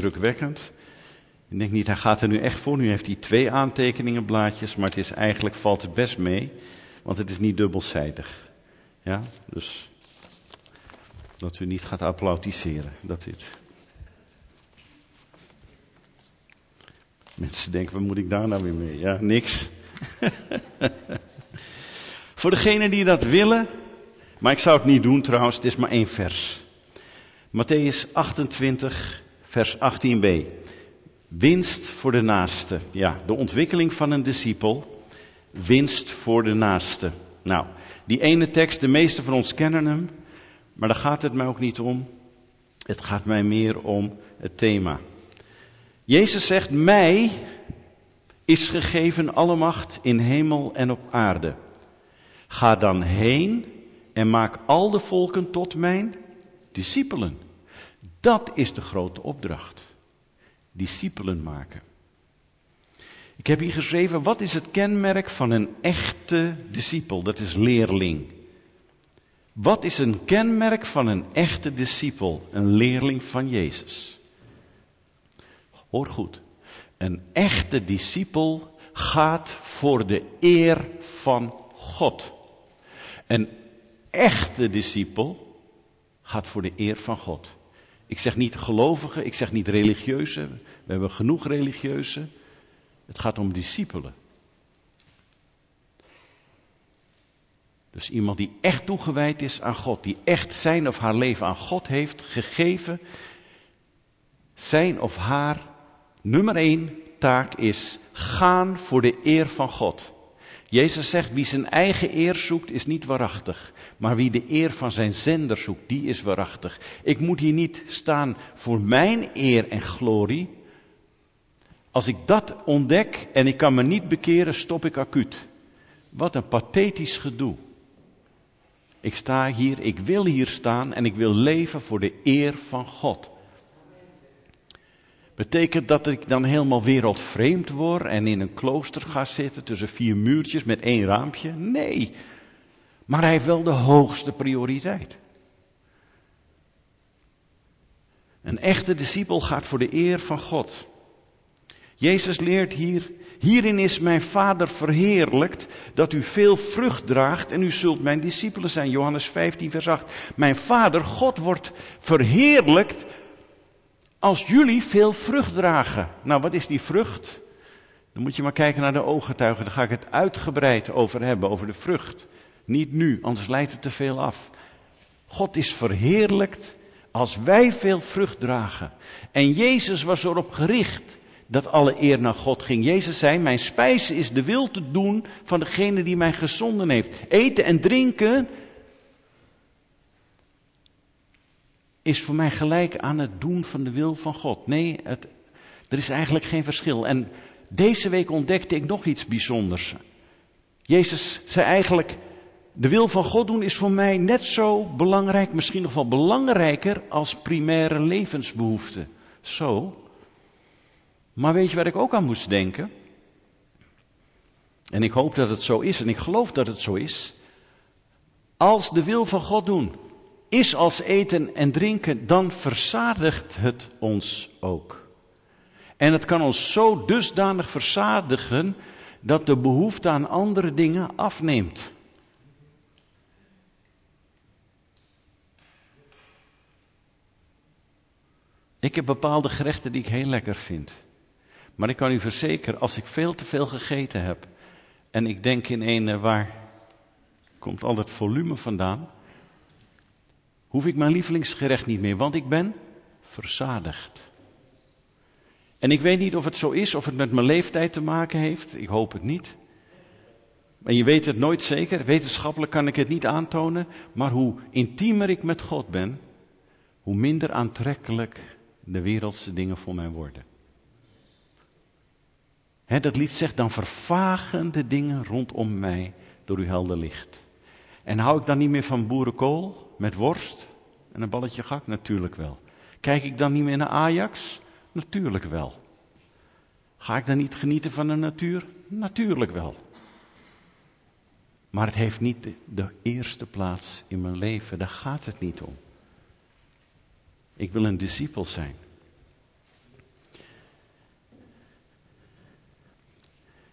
indrukwekkend. Ik denk niet, hij gaat er nu echt voor. Nu heeft hij 2 aantekeningenblaadjes, maar eigenlijk valt het best mee. Want het is niet dubbelzijdig. Ja, dus dat u niet gaat applaudisseren. Dat dit. Mensen denken, wat moet ik daar nou weer mee? Ja, niks. Voor degenen die dat willen, maar ik zou het niet doen trouwens, het is maar 1 vers. Mattheüs 28, vers 18b. Winst voor de naaste. Ja, de ontwikkeling van een discipel. Winst voor de naaste. Nou, die ene tekst, de meeste van ons kennen hem, maar daar gaat het mij ook niet om. Het gaat mij meer om het thema. Jezus zegt, mij is gegeven alle macht in hemel en op aarde. Ga dan heen en maak al de volken tot mijn discipelen. Dat is de grote opdracht. Discipelen maken. Ik heb hier geschreven, wat is het kenmerk van een echte discipel? Dat is leerling. Wat is een kenmerk van een echte discipel? Een leerling van Jezus. Hoor goed. Een echte discipel gaat voor de eer van God. Een echte discipel gaat voor de eer van God. Ik zeg niet gelovigen, ik zeg niet religieuzen. We hebben genoeg religieuzen. Het gaat om discipelen. Dus iemand die echt toegewijd is aan God. Die echt zijn of haar leven aan God heeft gegeven. Zijn of haar nummer 1 taak is gaan voor de eer van God. Jezus zegt, wie zijn eigen eer zoekt is niet waarachtig. Maar wie de eer van zijn zender zoekt, die is waarachtig. Ik moet hier niet staan voor mijn eer en glorie. Als ik dat ontdek en ik kan me niet bekeren, stop ik acuut. Wat een pathetisch gedoe. Ik sta hier, ik wil hier staan en ik wil leven voor de eer van God. Betekent dat ik dan helemaal wereldvreemd word en in een klooster ga zitten tussen 4 muurtjes met 1 raampje? Nee, maar hij heeft wel de hoogste prioriteit. Een echte discipel gaat voor de eer van God. Jezus leert hierin is mijn Vader verheerlijkt, dat u veel vrucht draagt en u zult mijn discipelen zijn. Johannes 15 vers 8. Mijn Vader, God wordt verheerlijkt als jullie veel vrucht dragen. Nou, wat is die vrucht? Dan moet je maar kijken naar de ooggetuigen. Daar ga ik het uitgebreid over hebben, over de vrucht. Niet nu, anders leidt het te veel af. God is verheerlijkt als wij veel vrucht dragen. En Jezus was erop gericht dat alle eer naar God ging. Jezus zei, mijn spijze is de wil te doen van degene die mij gezonden heeft. Eten en drinken is voor mij gelijk aan het doen van de wil van God. Nee, er is eigenlijk geen verschil. En deze week ontdekte ik nog iets bijzonders. Jezus zei eigenlijk, de wil van God doen is voor mij net zo belangrijk, misschien nog wel belangrijker als primaire levensbehoeften. Zo. Maar weet je waar ik ook aan moest denken? En ik hoop dat het zo is en ik geloof dat het zo is. Als de wil van God doen is als eten en drinken, dan verzadigt het ons ook. En het kan ons zo dusdanig verzadigen dat de behoefte aan andere dingen afneemt. Ik heb bepaalde gerechten die ik heel lekker vind. Maar ik kan u verzekeren, als ik veel te veel gegeten heb en ik denk in waar komt al dat volume vandaan, hoef ik mijn lievelingsgerecht niet meer, want ik ben verzadigd. En ik weet niet of het zo is, of het met mijn leeftijd te maken heeft. Ik hoop het niet. En je weet het nooit zeker. Wetenschappelijk kan ik het niet aantonen. Maar hoe intiemer ik met God ben, hoe minder aantrekkelijk de wereldse dingen voor mij worden. Dat lied zegt, dan vervagen de dingen rondom mij door uw helder licht. En hou ik dan niet meer van boerenkool met worst en een balletje gak? Natuurlijk wel. Kijk ik dan niet meer naar Ajax? Natuurlijk wel. Ga ik dan niet genieten van de natuur? Natuurlijk wel. Maar het heeft niet de eerste plaats in mijn leven. Daar gaat het niet om. Ik wil een discipel zijn.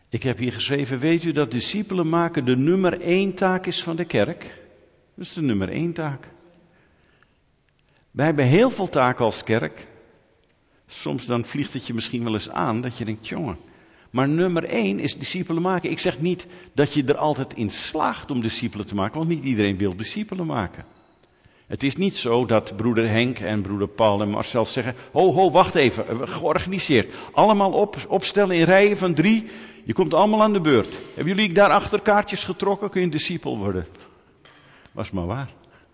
Ik heb hier geschreven, weet u dat discipelen maken de nummer 1 taak is van de kerk? Dat is de nummer 1 taak. Wij hebben heel veel taken als kerk. Soms dan vliegt het je misschien wel eens aan dat je denkt, jongen. Maar nummer 1 is discipelen maken. Ik zeg niet dat je er altijd in slaagt om discipelen te maken, want niet iedereen wil discipelen maken. Het is niet zo dat broeder Henk en broeder Paul en Marcel zeggen, ho, wacht even, georganiseerd. Allemaal opstellen in rijen van 3, je komt allemaal aan de beurt. Hebben jullie daarachter kaartjes getrokken, kun je een discipel worden. Was maar waar.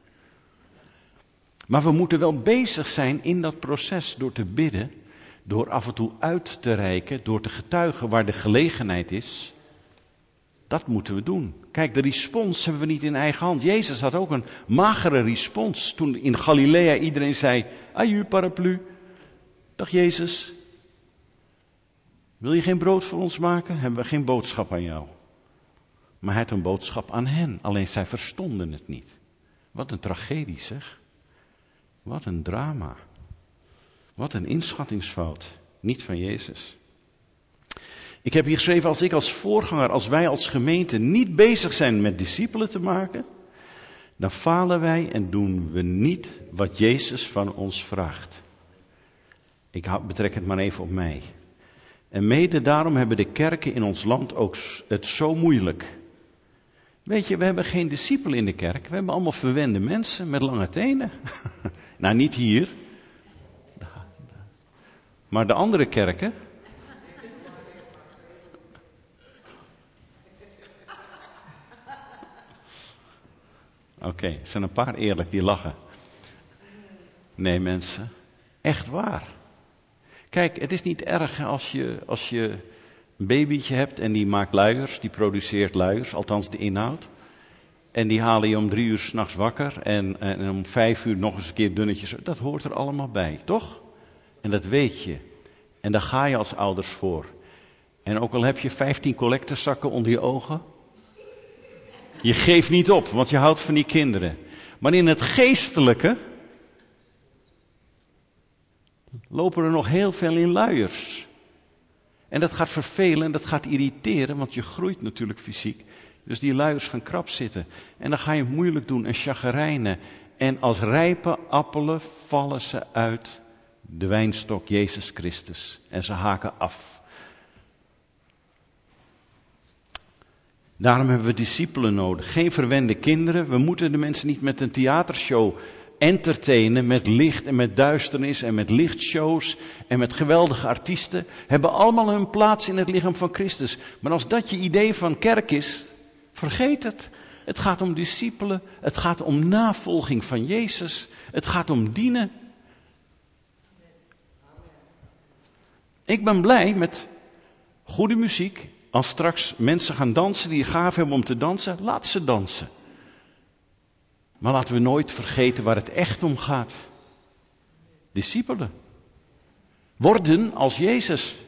Maar we moeten wel bezig zijn in dat proces door te bidden, door af en toe uit te reiken, door te getuigen waar de gelegenheid is. Dat moeten we doen. Kijk, de respons hebben we niet in eigen hand. Jezus had ook een magere respons toen in Galilea iedereen zei, aju paraplu. Dag Jezus, wil je geen brood voor ons maken? Hebben we geen boodschap aan jou. Maar hij had een boodschap aan hen, alleen zij verstonden het niet. Wat een tragedie zeg. Wat een drama. Wat een inschattingsfout. Niet van Jezus. Ik heb hier geschreven, als ik als voorganger, als wij als gemeente niet bezig zijn met discipelen te maken, dan falen wij en doen we niet wat Jezus van ons vraagt. Ik betrek het maar even op mij. En mede daarom hebben de kerken in ons land ook het zo moeilijk. Weet je, we hebben geen discipelen in de kerk. We hebben allemaal verwende mensen met lange tenen. Nou, niet hier. Maar de andere kerken. Oké, er zijn een paar eerlijk die lachen. Nee mensen, echt waar. Kijk, het is niet erg als je een babytje hebt en die maakt luiers, die produceert luiers, althans de inhoud. En die halen je om 3 uur 's nachts wakker en om 5 uur nog eens een keer dunnetjes. Dat hoort er allemaal bij, toch? En dat weet je. En daar ga je als ouders voor. En ook al heb je 15 collectezakken onder je ogen. Je geeft niet op, want je houdt van die kinderen. Maar in het geestelijke lopen er nog heel veel in luiers. En dat gaat vervelen en dat gaat irriteren, want je groeit natuurlijk fysiek. Dus die luiers gaan krap zitten. En dan ga je moeilijk doen en chagrijnen. En als rijpe appelen vallen ze uit de wijnstok Jezus Christus. En ze haken af. Daarom hebben we discipelen nodig. Geen verwende kinderen. We moeten de mensen niet met een theatershow entertainen. Met licht en met duisternis en met lichtshows en met geweldige artiesten. Hebben allemaal hun plaats in het lichaam van Christus. Maar als dat je idee van kerk is, vergeet het. Het gaat om discipelen. Het gaat om navolging van Jezus. Het gaat om dienen. Ik ben blij met goede muziek. Als straks mensen gaan dansen die gaaf hebben om te dansen, laat ze dansen. Maar laten we nooit vergeten waar het echt om gaat. Discipelen. Worden als Jezus.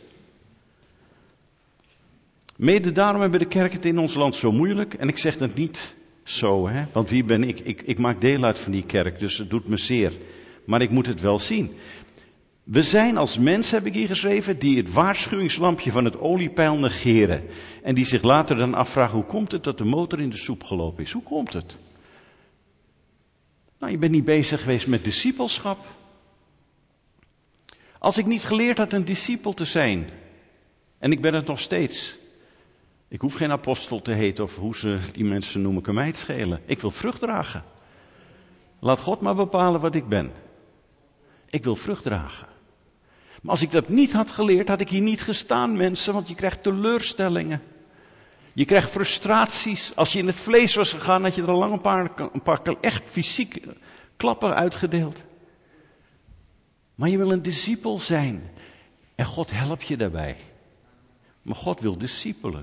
Mede daarom hebben de kerken het in ons land zo moeilijk. En ik zeg dat niet zo, hè? Want wie ben ik? Ik maak deel uit van die kerk, dus het doet me zeer. Maar ik moet het wel zien. We zijn als mensen, heb ik hier geschreven, die het waarschuwingslampje van het oliepeil negeren. En die zich later dan afvragen, hoe komt het dat de motor in de soep gelopen is? Hoe komt het? Nou, je bent niet bezig geweest met discipelschap. Als ik niet geleerd had een discipel te zijn, en ik ben het nog steeds. Ik hoef geen apostel te heten of hoe ze die mensen noemen, kan mij het schelen. Ik wil vrucht dragen. Laat God maar bepalen wat ik ben. Ik wil vrucht dragen. Maar als ik dat niet had geleerd, had ik hier niet gestaan, mensen, want je krijgt teleurstellingen. Je krijgt frustraties. Als je in het vlees was gegaan, had je er al lang een paar echt fysiek klappen uitgedeeld. Maar je wil een discipel zijn. En God helpt je daarbij. Maar God wil discipelen.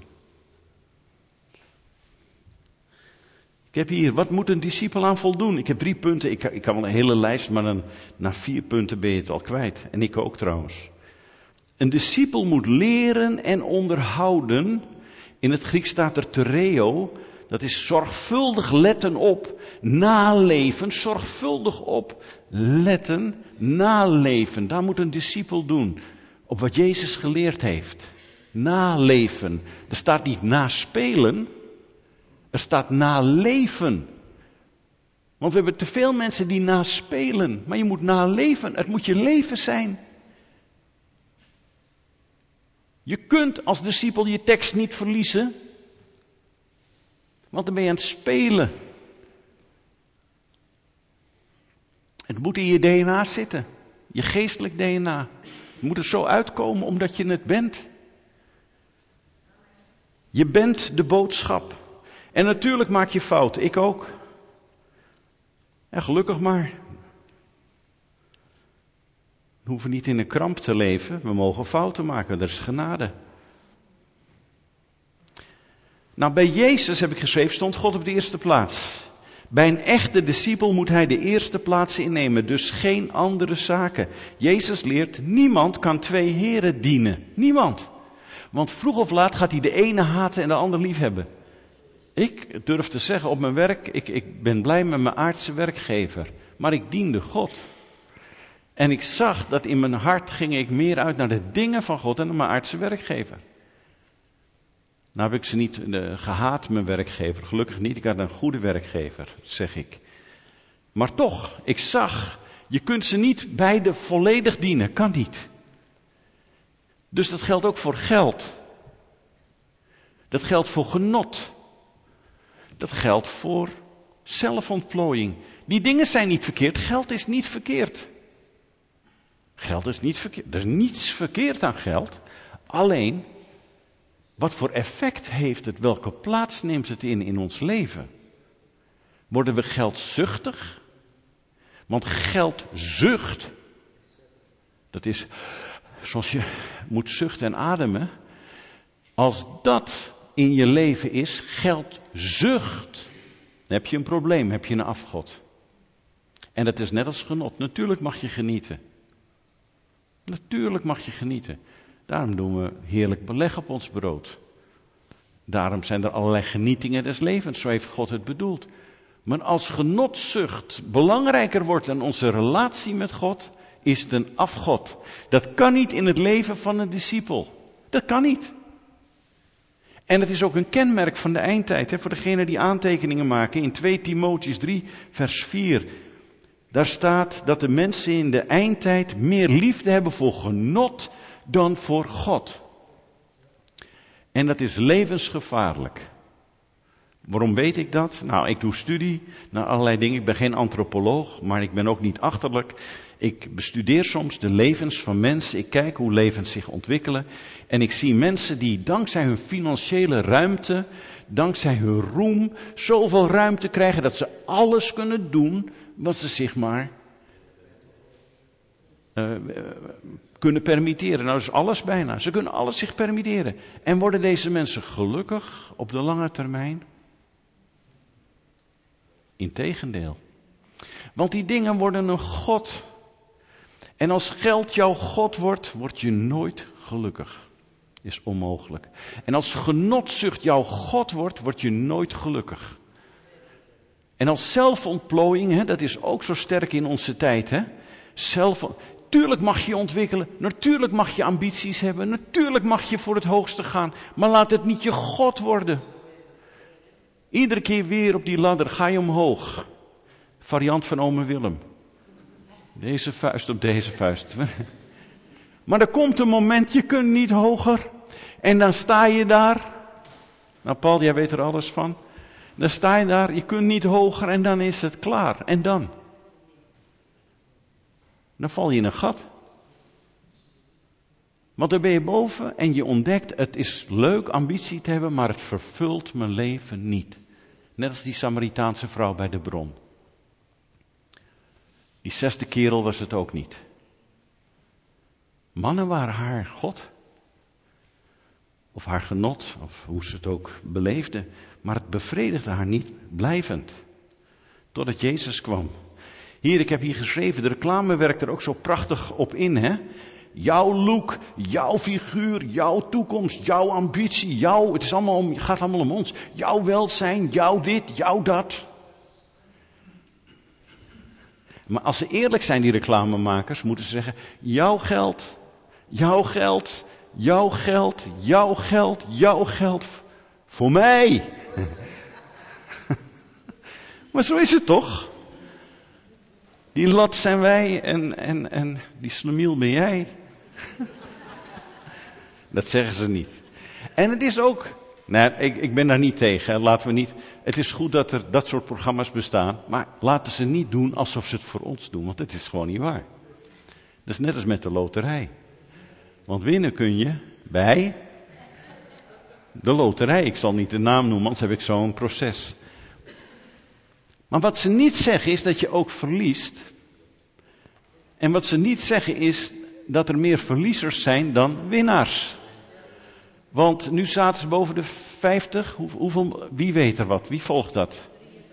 Ik heb hier, wat moet een discipel aan voldoen? Ik heb 3 punten. Ik kan wel een hele lijst, maar dan na 4 punten ben je het al kwijt. En ik ook trouwens. Een discipel moet leren en onderhouden. In het Grieks staat er tereo. Dat is zorgvuldig letten op, naleven, zorgvuldig op, letten, naleven. Daar moet een discipel doen. Op wat Jezus geleerd heeft. Naleven. Er staat niet naspelen, er staat naleven. Want we hebben te veel mensen die naspelen, maar je moet naleven. Het moet je leven zijn. Je kunt als discipel je tekst niet verliezen, want dan ben je aan het spelen. Het moet in je DNA zitten, je geestelijk DNA. Het moet er zo uitkomen omdat je het bent. Je bent de boodschap. En natuurlijk maak je fouten, ik ook. En gelukkig maar. We hoeven niet in een kramp te leven, we mogen fouten maken, er is genade. Nou, bij Jezus, heb ik geschreven, stond God op de eerste plaats. Bij een echte discipel moet hij de eerste plaats innemen, dus geen andere zaken. Jezus leert, niemand kan 2 heren dienen. Niemand. Want vroeg of laat gaat hij de ene haten en de ander liefhebben. Ik durf te zeggen op mijn werk, ik ben blij met mijn aardse werkgever. Maar ik diende God. En ik zag dat in mijn hart ging ik meer uit naar de dingen van God dan naar mijn aardse werkgever. Nou heb ik ze niet gehaat, mijn werkgever. Gelukkig niet, ik had een goede werkgever, zeg ik. Maar toch, ik zag, je kunt ze niet beide volledig dienen, kan niet. Dus dat geldt ook voor geld. Dat geldt voor genot. Dat geldt voor zelfontplooiing. Die dingen zijn niet verkeerd, geld is niet verkeerd. Geld is niet verkeerd, er is niets verkeerd aan geld. Alleen, wat voor effect heeft het, welke plaats neemt het in ons leven? Worden we geldzuchtig? Want geldzucht, dat is zoals je moet zuchten en ademen. Als dat in je leven is, geldzucht, dan heb je een probleem, heb je een afgod. En dat is net als genot. Natuurlijk mag je genieten. Natuurlijk mag je genieten. Daarom doen we heerlijk beleg op ons brood. Daarom zijn er allerlei genietingen des levens, zo heeft God het bedoeld. Maar als genotzucht belangrijker wordt dan onze relatie met God, is het een afgod. Dat kan niet in het leven van een discipel. Dat kan niet. En het is ook een kenmerk van de eindtijd, voor degenen die aantekeningen maken. In 2 Timotheüs 3, vers 4. Daar staat dat de mensen in de eindtijd meer liefde hebben voor genot dan voor God. En dat is levensgevaarlijk. Waarom weet ik dat? Nou, ik doe studie naar allerlei dingen. Ik ben geen antropoloog, maar ik ben ook niet achterlijk. Ik bestudeer soms de levens van mensen. Ik kijk hoe levens zich ontwikkelen. En ik zie mensen die dankzij hun financiële ruimte, dankzij hun roem, zoveel ruimte krijgen dat ze alles kunnen doen wat ze zich maar kunnen permitteren. Nou, dat is alles bijna. Ze kunnen alles zich permitteren. En worden deze mensen gelukkig op de lange termijn? Integendeel. Want die dingen worden een god. En als geld jouw god wordt, word je nooit gelukkig. Is onmogelijk. En als genotzucht jouw god wordt, word je nooit gelukkig. En als zelfontplooiing, dat is ook zo sterk in onze tijd. Tuurlijk mag je ontwikkelen, natuurlijk mag je ambities hebben, natuurlijk mag je voor het hoogste gaan. Maar laat het niet je god worden. Iedere keer weer op die ladder ga je omhoog. Variant van ome Willem. Deze vuist op deze vuist. Maar er komt een moment, je kunt niet hoger. En dan sta je daar. Nou Paul, jij weet er alles van. Dan sta je daar, je kunt niet hoger en dan is het klaar. En dan? Dan val je in een gat. Want dan ben je boven en je ontdekt, het is leuk ambitie te hebben, maar het vervult mijn leven niet. Net als die Samaritaanse vrouw bij de bron. Die 6e kerel was het ook niet. Mannen waren haar God. Of haar genot, of hoe ze het ook beleefde. Maar het bevredigde haar niet blijvend. Totdat Jezus kwam. Hier, ik heb hier geschreven, de reclame werkt er ook zo prachtig op in, Jouw look, jouw figuur, jouw toekomst, jouw ambitie, het gaat allemaal om ons. Jouw welzijn, jouw dit, jouw dat. Maar als ze eerlijk zijn, die reclamemakers, moeten ze zeggen, jouw geld, Jouw geld, jouw geld, jouw geld voor mij. Maar zo is het toch? Die lat zijn wij en die slemiel ben jij. Dat zeggen ze niet. En het is ook, ik ben daar niet tegen. Hè. Laten we niet. Het is goed dat er dat soort programma's bestaan. Maar laten ze niet doen alsof ze het voor ons doen. Want het is gewoon niet waar. Dat is net als met de loterij. Want winnen kun je bij de loterij. Ik zal niet de naam noemen, anders heb ik zo'n proces. Maar wat ze niet zeggen is dat je ook verliest. En wat ze niet zeggen is dat er meer verliezers zijn dan winnaars. Want nu zaten ze boven de 50. Wie weet er wat? Wie volgt dat?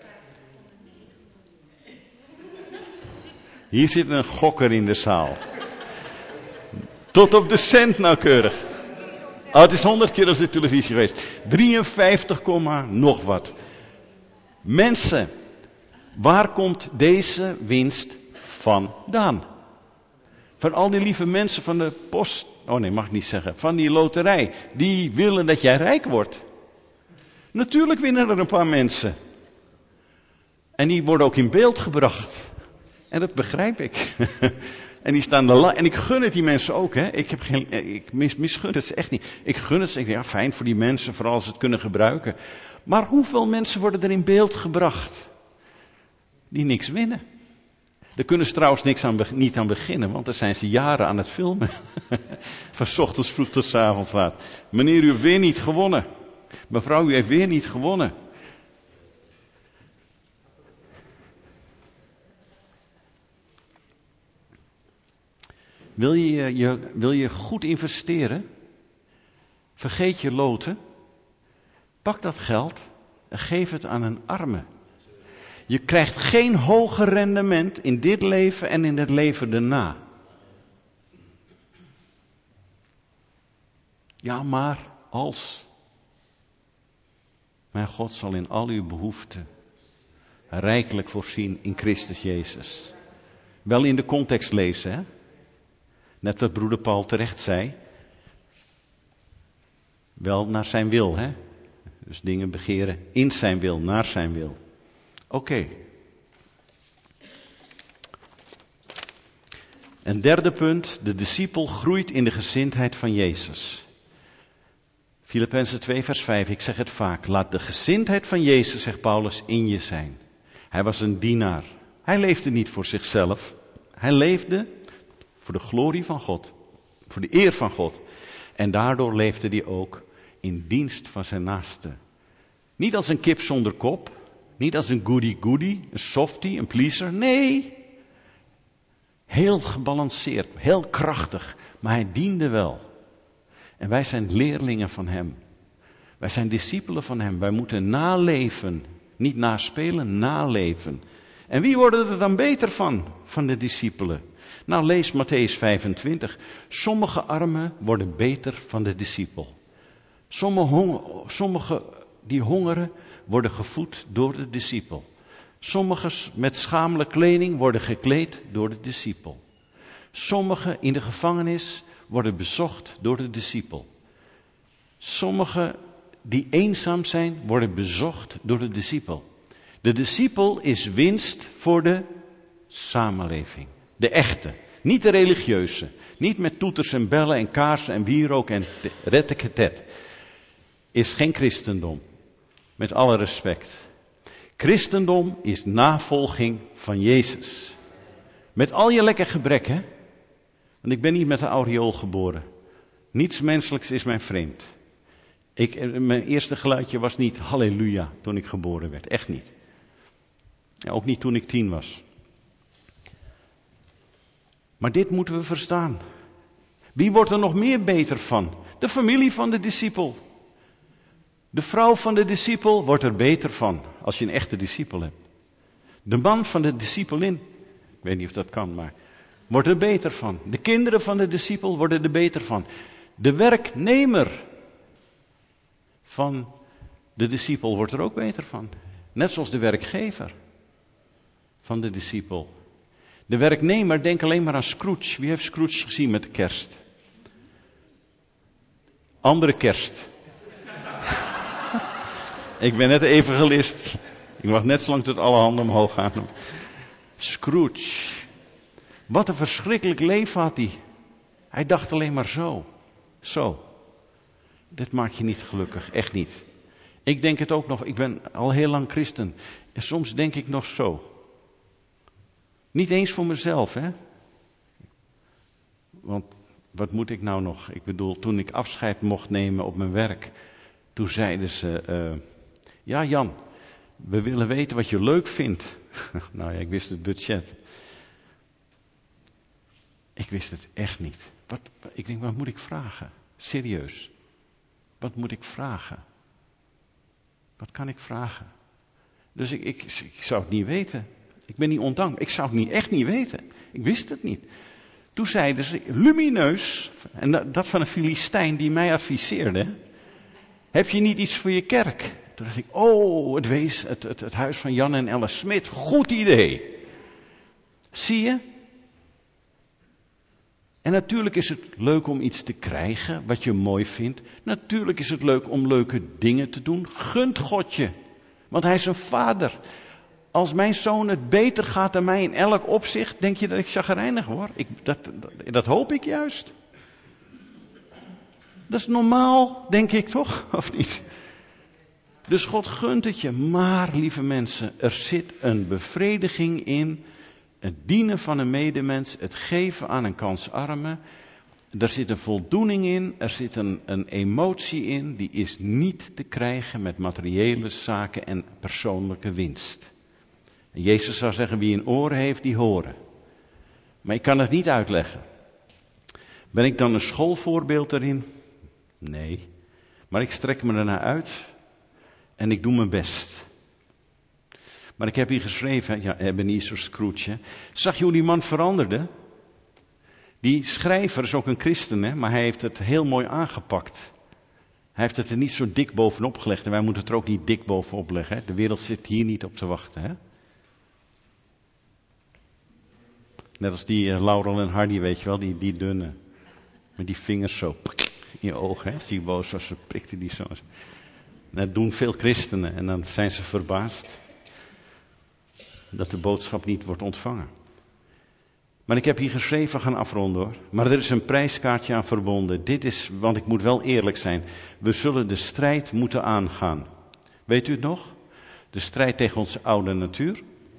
Hier zit een gokker in de zaal. Tot op de cent nauwkeurig. Oh, het is 100 keer op de televisie geweest. 53, nog wat. Mensen, waar komt deze winst vandaan? Van al die lieve mensen van de post. Oh nee, mag ik niet zeggen. Van die loterij. Die willen dat jij rijk wordt. Natuurlijk winnen er een paar mensen. En die worden ook in beeld gebracht. En dat begrijp ik. En die staan en ik gun het die mensen ook. Hè. Ik misgun het ze echt niet. Ik gun het ze. Ik denk, ja, fijn voor die mensen, vooral als ze het kunnen gebruiken. Maar hoeveel mensen worden er in beeld gebracht die niks winnen? Daar kunnen ze trouwens niet aan beginnen, want daar zijn ze jaren aan het filmen. Van 's ochtends vroeg tot 's avonds laat. Meneer, u heeft weer niet gewonnen. Mevrouw, u heeft weer niet gewonnen. Wil je goed investeren? Vergeet je loten. Pak dat geld en geef het aan een arme. Je krijgt geen hoger rendement in dit leven en in het leven daarna. Ja, maar als. Mijn God zal in al uw behoeften rijkelijk voorzien in Christus Jezus. Wel in de context lezen, hè? Net wat broeder Paul terecht zei. Wel naar zijn wil, hè? Dus dingen begeren in zijn wil, naar zijn wil. Oké. Een derde punt. De discipel groeit in de gezindheid van Jezus. Filippenzen 2 vers 5. Ik zeg het vaak. Laat de gezindheid van Jezus, zegt Paulus, in je zijn. Hij was een dienaar. Hij leefde niet voor zichzelf. Hij leefde voor de glorie van God. Voor de eer van God. En daardoor leefde hij ook in dienst van zijn naaste. Niet als een kip zonder kop. Niet als een goody-goody, een softie, een pleaser. Nee. Heel gebalanceerd, heel krachtig. Maar hij diende wel. En wij zijn leerlingen van hem. Wij zijn discipelen van hem. Wij moeten naleven. Niet naspelen, naleven. En wie worden er dan beter van de discipelen? Nou, lees Mattheüs 25. Sommige armen worden beter van de discipel. Sommige die hongeren worden gevoed door de discipel. Sommigen met schamele kleding worden gekleed door de discipel. Sommigen in de gevangenis worden bezocht door de discipel. Sommigen die eenzaam zijn worden bezocht door de discipel. De discipel is winst voor de samenleving. De echte, niet de religieuze. Niet met toeters en bellen en kaarsen en wierook en retteketet. Is geen christendom. Met alle respect. Christendom is navolging van Jezus. Met al je lekker gebrek, hè? Want ik ben niet met een aureool geboren. Niets menselijks is mij vreemd. Mijn eerste geluidje was niet halleluja toen ik geboren werd. Echt niet. Ja, ook niet toen ik 10 was. Maar dit moeten we verstaan. Wie wordt er nog meer beter van? De familie van de discipel. De vrouw van de discipel wordt er beter van, als je een echte discipel hebt. De man van de discipelin, ik weet niet of dat kan, maar wordt er beter van. De kinderen van de discipel worden er beter van. De werknemer van de discipel wordt er ook beter van. Net zoals de werkgever van de discipel. De werknemer, denk alleen maar aan Scrooge. Wie heeft Scrooge gezien met de kerst? Andere kerst. Ik ben net evangelist. Ik mag net zo lang tot alle handen omhoog gaan. Scrooge. Wat een verschrikkelijk leven had hij. Hij dacht alleen maar zo. Zo. Dit maakt je niet gelukkig. Echt niet. Ik denk het ook nog. Ik ben al heel lang christen. En soms denk ik nog zo. Niet eens voor mezelf, hè. Want wat moet ik nou nog? Ik bedoel, toen ik afscheid mocht nemen op mijn werk. Toen zeiden ze, ja Jan, we willen weten wat je leuk vindt. Nou ja, ik wist het budget. Ik wist het echt niet. Ik denk, wat moet ik vragen? Serieus. Wat moet ik vragen? Wat kan ik vragen? Dus ik zou het niet weten. Ik ben niet ondankbaar. Ik zou het echt niet weten. Ik wist het niet. Toen zeiden ze, lumineus, en dat van een Filistijn die mij adviseerde. Heb je niet iets voor je kerk? Toen dacht ik, het huis van Jan en Ella Smit, goed idee. Zie je? En natuurlijk is het leuk om iets te krijgen wat je mooi vindt. Natuurlijk is het leuk om leuke dingen te doen. Gunt God je, want hij is een vader. Als mijn zoon het beter gaat dan mij in elk opzicht, denk je dat ik chagrijnig word? Dat hoop ik juist. Dat is normaal, denk ik toch? Of niet? Dus God gunt het je. Maar, lieve mensen, er zit een bevrediging in. Het dienen van een medemens. Het geven aan een kansarme. Er zit een voldoening in. Er zit een emotie in. Die is niet te krijgen met materiële zaken en persoonlijke winst. En Jezus zou zeggen, wie een oor heeft, die horen. Maar ik kan het niet uitleggen. Ben ik dan een schoolvoorbeeld erin? Nee. Maar ik strek me ernaar uit. En ik doe mijn best. Maar ik heb hier geschreven, ja, Ebenezer Scrooge. Zag je hoe die man veranderde? Die schrijver is ook een christen, hè, maar hij heeft het heel mooi aangepakt. Hij heeft het er niet zo dik bovenop gelegd. En wij moeten het er ook niet dik bovenop leggen. Hè. De wereld zit hier niet op te wachten. Hè. Net als die Laurel en Hardy, weet je wel, die dunne. Met die vingers zo in je ogen. Hè. Als die boos was, ze prikte die zo. Dat doen veel christenen en dan zijn ze verbaasd dat de boodschap niet wordt ontvangen. Maar ik heb hier geschreven, gaan afronden hoor. Maar er is een prijskaartje aan verbonden. Dit is, want ik moet wel eerlijk zijn. We zullen de strijd moeten aangaan. Weet u het nog? De strijd tegen onze oude natuur.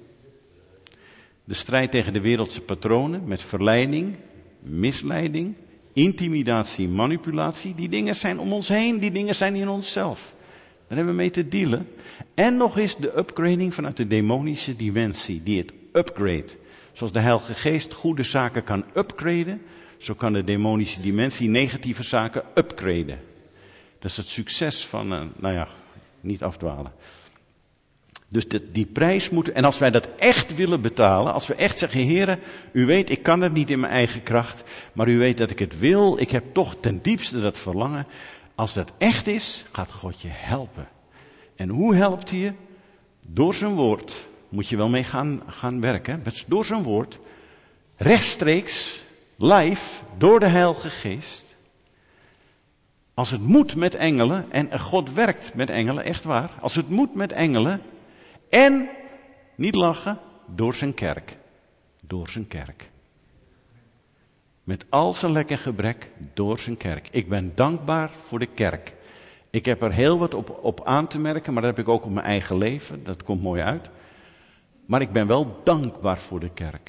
De strijd tegen de wereldse patronen met verleiding, misleiding, intimidatie, manipulatie. Die dingen zijn om ons heen, die dingen zijn in onszelf. Daar hebben we mee te dealen. En nog eens de upgrading vanuit de demonische dimensie, die het upgrade. Zoals de Heilige Geest goede zaken kan upgraden, zo kan de demonische dimensie negatieve zaken upgraden. Dat is het succes van, niet afdwalen. Dus die prijs moet, en als wij dat echt willen betalen, als we echt zeggen, Heere, u weet, ik kan het niet in mijn eigen kracht, maar u weet dat ik het wil, ik heb toch ten diepste dat verlangen. Als dat echt is, gaat God je helpen. En hoe helpt hij je? Door zijn woord. Moet je wel mee gaan werken. Door zijn woord. Rechtstreeks, live, door de Heilige Geest. Als het moet met engelen, en God werkt met engelen, echt waar. Als het moet met engelen, en, niet lachen, door zijn kerk. Door zijn kerk. Met al zijn lek en gebrek, door zijn kerk. Ik ben dankbaar voor de kerk. Ik heb er heel wat op aan te merken, maar dat heb ik ook op mijn eigen leven. Dat komt mooi uit. Maar ik ben wel dankbaar voor de kerk.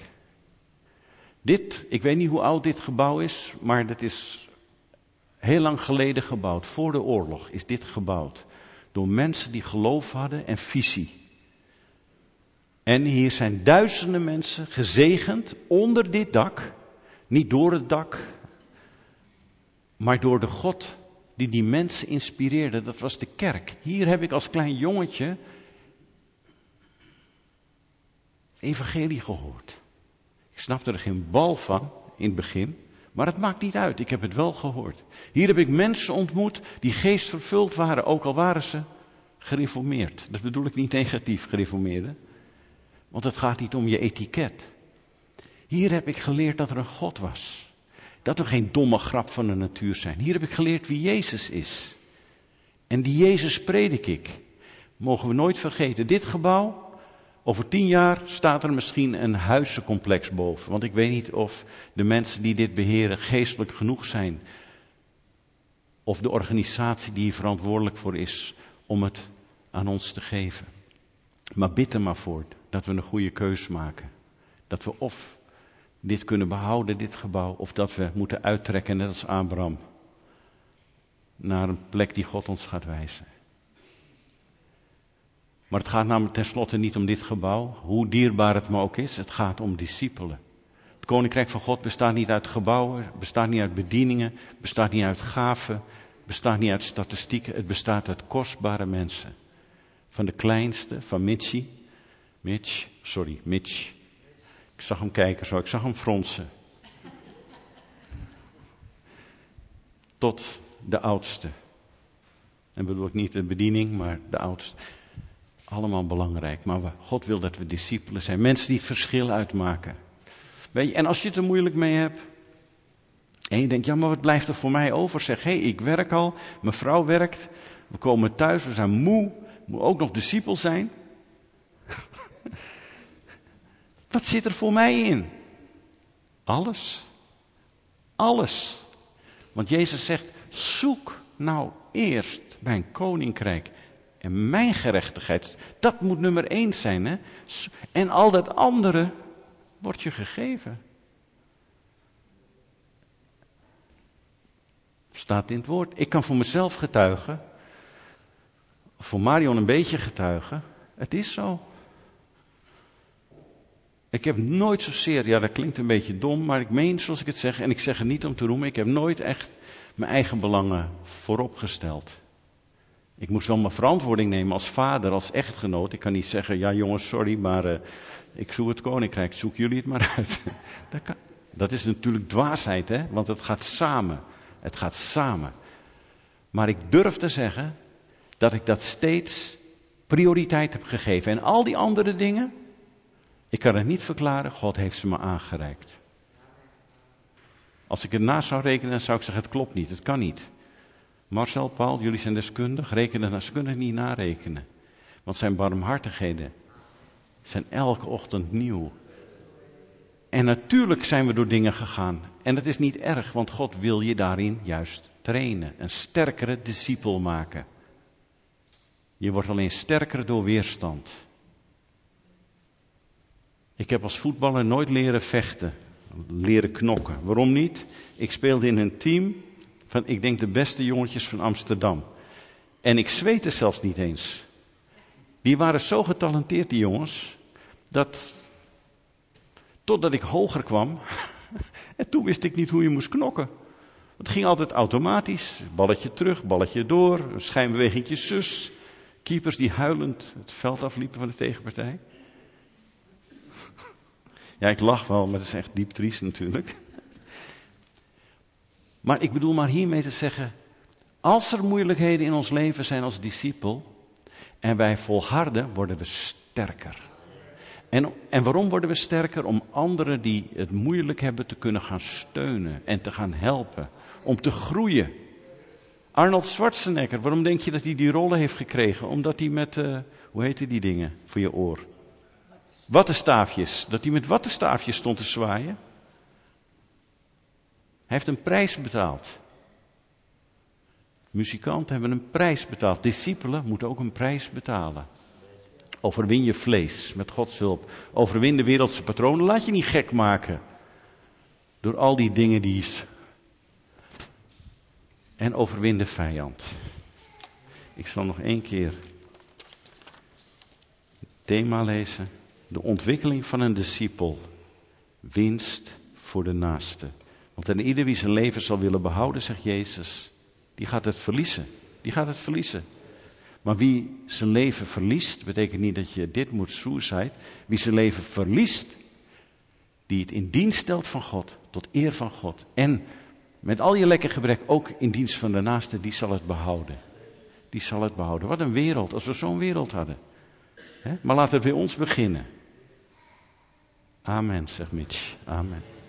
Ik weet niet hoe oud dit gebouw is, maar dat is heel lang geleden gebouwd. Voor de oorlog is dit gebouwd. Door mensen die geloof hadden en visie. En hier zijn duizenden mensen gezegend onder dit dak. Niet door het dak, maar door de God die mensen inspireerde. Dat was de kerk. Hier heb ik als klein jongetje evangelie gehoord. Ik snapte er geen bal van in het begin, maar het maakt niet uit. Ik heb het wel gehoord. Hier heb ik mensen ontmoet die geestvervuld waren, ook al waren ze gereformeerd. Dat bedoel ik niet negatief, gereformeerden. Want het gaat niet om je etiket. Hier heb ik geleerd dat er een God was. Dat we geen domme grap van de natuur zijn. Hier heb ik geleerd wie Jezus is. En die Jezus predik ik. Mogen we nooit vergeten. Dit gebouw, over 10 jaar staat er misschien een huizencomplex boven. Want ik weet niet of de mensen die dit beheren geestelijk genoeg zijn. Of de organisatie die hier verantwoordelijk voor is om het aan ons te geven. Maar bid er maar voor dat we een goede keus maken. Dat we of dit kunnen behouden, dit gebouw, of dat we moeten uittrekken, net als Abraham, naar een plek die God ons gaat wijzen. Maar het gaat namelijk tenslotte niet om dit gebouw, hoe dierbaar het me ook is. Het gaat om discipelen. Het Koninkrijk van God bestaat niet uit gebouwen, bestaat niet uit bedieningen, bestaat niet uit gaven, bestaat niet uit statistieken. Het bestaat uit kostbare mensen. Van de kleinste, van Mitch. Ik zag hem kijken zo, ik zag hem fronsen. Tot de oudste. En bedoel ik niet de bediening, maar de oudste. Allemaal belangrijk, maar God wil dat we discipelen zijn. Mensen die het verschil uitmaken. Weet je, en als je het er moeilijk mee hebt. En je denkt, ja, maar wat blijft er voor mij over? Zeg, hé, ik werk al, mijn vrouw werkt. We komen thuis, we zijn moe. Moet ook nog discipel zijn. Wat zit er voor mij in? Alles. Alles. Want Jezus zegt, zoek nou eerst mijn koninkrijk en mijn gerechtigheid. Dat moet nummer 1 zijn, hè? En al dat andere wordt je gegeven. Staat in het woord. Ik kan voor mezelf getuigen. Voor Marion een beetje getuigen. Het is zo. Ik heb nooit zozeer, ja dat klinkt een beetje dom, maar ik meen zoals ik het zeg, en ik zeg het niet om te roemen, ik heb nooit echt mijn eigen belangen voorop gesteld. Ik moest wel mijn verantwoording nemen als vader, als echtgenoot. Ik kan niet zeggen, ja jongens, sorry, maar ik zoek het koninkrijk, zoek jullie het maar uit. Dat is natuurlijk dwaasheid, hè, want het gaat samen. Het gaat samen. Maar ik durf te zeggen dat ik dat steeds prioriteit heb gegeven. En al die andere dingen, ik kan het niet verklaren, God heeft ze me aangereikt. Als ik het na zou rekenen, dan zou ik zeggen, het klopt niet, het kan niet. Marcel, Paul, jullie zijn deskundig, rekenen, ze kunnen het niet narekenen. Want zijn barmhartigheden zijn elke ochtend nieuw. En natuurlijk zijn we door dingen gegaan. En dat is niet erg, want God wil je daarin juist trainen. Een sterkere discipel maken. Je wordt alleen sterker door weerstand. Ik heb als voetballer nooit leren vechten, leren knokken. Waarom niet? Ik speelde in een team van, ik denk, de beste jongetjes van Amsterdam. En ik zweette zelfs niet eens. Die waren zo getalenteerd, die jongens, dat totdat ik hoger kwam, en toen wist ik niet hoe je moest knokken. Het ging altijd automatisch, balletje terug, balletje door, een schijnbewegingje zus. Keepers die huilend het veld afliepen van de tegenpartij. Ja, ik lach wel, maar het is echt diep triest natuurlijk. Maar ik bedoel maar hiermee te zeggen, als er moeilijkheden in ons leven zijn als discipel, en wij volharden, worden we sterker. En waarom worden we sterker? Om anderen die het moeilijk hebben te kunnen gaan steunen en te gaan helpen. Om te groeien. Arnold Schwarzenegger, waarom denk je dat hij die rollen heeft gekregen? Omdat hij met, hoe heette die dingen voor je oor? Wattenstaafjes. Dat hij met wattenstaafjes stond te zwaaien. Hij heeft een prijs betaald. Muzikanten hebben een prijs betaald. Discipelen moeten ook een prijs betalen. Overwin je vlees met Gods hulp. Overwin de wereldse patronen. Laat je niet gek maken. Door al die dingen die... En overwin de vijand. Ik zal nog 1 keer het thema lezen. De ontwikkeling van een discipel. Winst voor de naaste. Want en ieder wie zijn leven zal willen behouden, zegt Jezus, die gaat het verliezen. Die gaat het verliezen. Maar wie zijn leven verliest, betekent niet dat je dit moet suicide. Wie zijn leven verliest, die het in dienst stelt van God, tot eer van God. En met al je lekker gebrek ook in dienst van de naaste, die zal het behouden. Die zal het behouden. Wat een wereld, als we zo'n wereld hadden. Maar laat het bij ons beginnen. Amen, zegt Mitch. Amen.